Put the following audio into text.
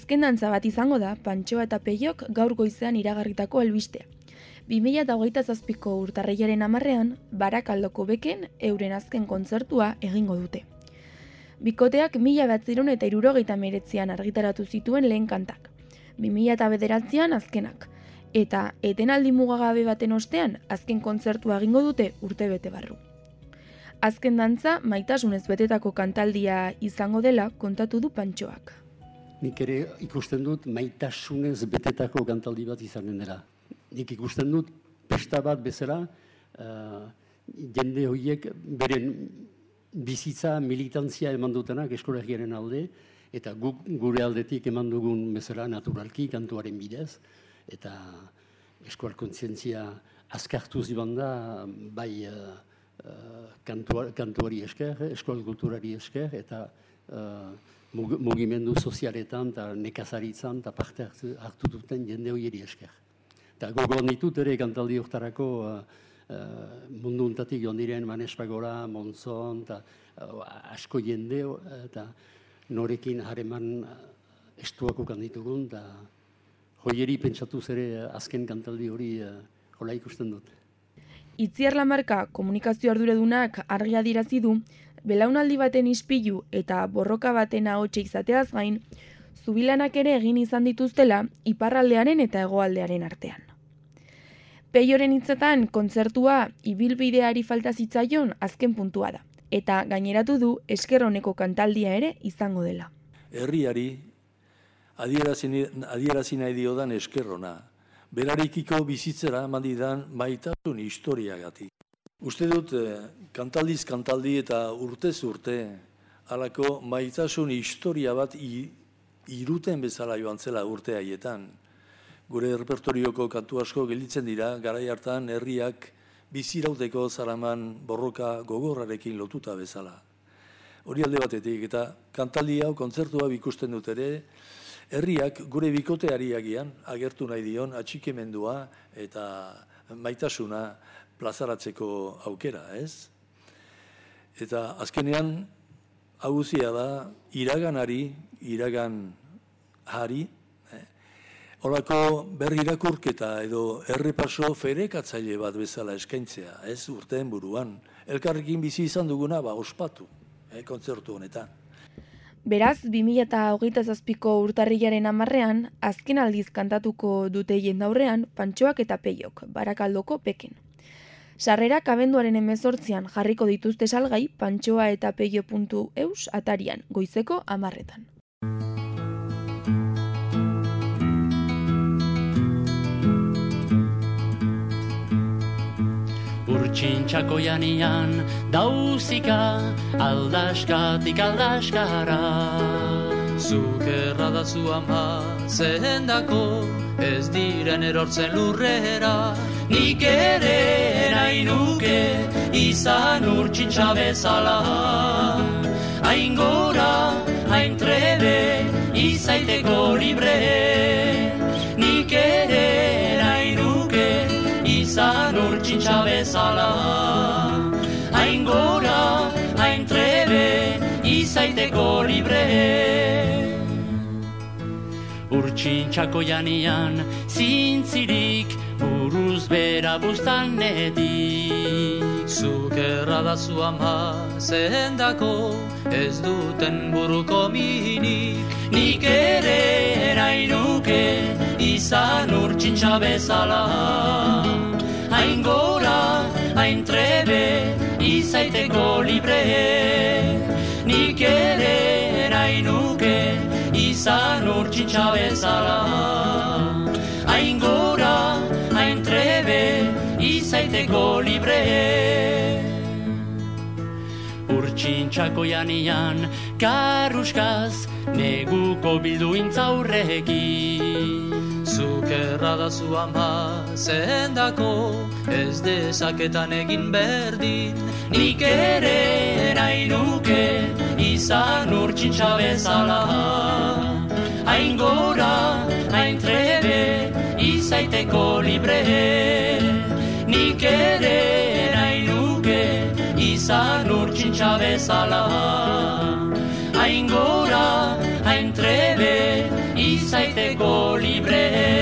Azken dantza bat izango da Pantxoa eta Peiok gaur goizean iragarritako albistea. 2027ko urtarrilaren 10ean, Barakaldoko Beken euren azken kontzertua egingo dute. Bikoteak 1979an argitaratu zituen lehen kantak, 2009an azkenak, eta etenaldi mugagabe baten ostean azken kontzertua egingo dute urtebete barru. Azken dantza maitasunez betetako kantaldia izango dela kontatu du Pantxoak. Nik ere ikusten dut maitasunez betetako kantaldi bat izanen dela. Nik ikusten dut pesta bat bezala, jende horiek beren bizitza, militantzia eman dutenak eskolegiaren alde, eta guk gure aldetik eman dugun bezala naturalki kantuaren bidez, eta eskoal kontzientzia azkartuz iban da, bai kantuari esker, eskoal kulturari esker, eta mugimendu sozialetan eta nekazaritzan eta parte hartu duten jende horieri esker. Eta gogoan ditut ere kantaldi hortarako mundu untatik joan diren Manespagora, Monzon, eta asko jende, eta norekin hareman estuako kanditugun, eta hoieri pentsatuz ere azken kantaldi hori hola ikusten dut. Itziar Lamarka komunikazio arduradunak argi adierazi du, belaunaldi baten ispilu eta borroka baten ahotsa izateaz gain, zubilanak ere egin izan dituztela iparraldearen eta hegoaldearen artean. Peioren hitzetan kontzertua ibilbideari falta zitzaion azken puntua da, eta gaineratu du esker oneko kantaldia ere izango dela. Herriari adierazi nahi diodan eskerrona, berarekiko bizitzera emandidan maitasun historiagatik. Uste dut, kantaldiz kantaldi eta urtez urte, halako maitasun historia bat iruten bezala joan zela urte haietan. Gure repertorioko kantu asko gelditzen dira, garai hartan herriak bizirauteko zaraman borroka gogorrarekin lotuta bezala. Hori alde batetik, eta kantaldi hau kontzertua ikusten dut ere, herriak gure bikoteari agian agertu nahi dion atxikimendua eta maitasuna plazaratzeko aukera, ez? Eta azkenean, hau guztia da, iragan hari, horako berri irakurketa edo errepaso ferekatzaile bat bezala eskaintzea, ez urteen buruan. Elkarrekin bizi izan duguna, ospatu, kontzertu honetan. Beraz, 2027ko urtarrilaren 10ean, azken aldiz kantatuko dute jendaurrean Pantxoak eta Peiok, Barakaldoko Beken. Sarrerak abenduaren 18an jarriko dituzte salgai Pantxoa eta Peio.eus atarian, goizeko 10etan. Urtsintxako janian dauzika aldaskatik aldaskara. Zukerra da zu ama zehendako ez diren erortzen lurrera. Nik ere nahi nuke izan urtsintxa bezala. Hain gora, hain trebe, izaiteko libre. Nik ere nahi nuke izan urtsintxa bezala. Hain gora, hain trebe, izaiteko libre. Urtsintxako janian zintzirik buruz bera buztanetik. Zukerra da zu ama zehendako ez duten buruko minik. Nik ere nahi nuke izan urtsintxa bezala. Hain gora, hain trebe, izaiteko libre. Nik ere nahi nuke izan urtsintxa bezala. Hain gora, hain trebe, izaiteko libre. Urtsintxako janian karruskaz neguko bilduintzaurrekin. Zukerra da zu ama zehendako ez dezaketan egin berdin. Nik ere nahi nuke izan urtsintxa bezala. Hain gora, hain trebe, izaiteko libre. Nik ere nahi nuke izan urtsintxa bezala. Hain gora, hain trebe, zaiteko libre.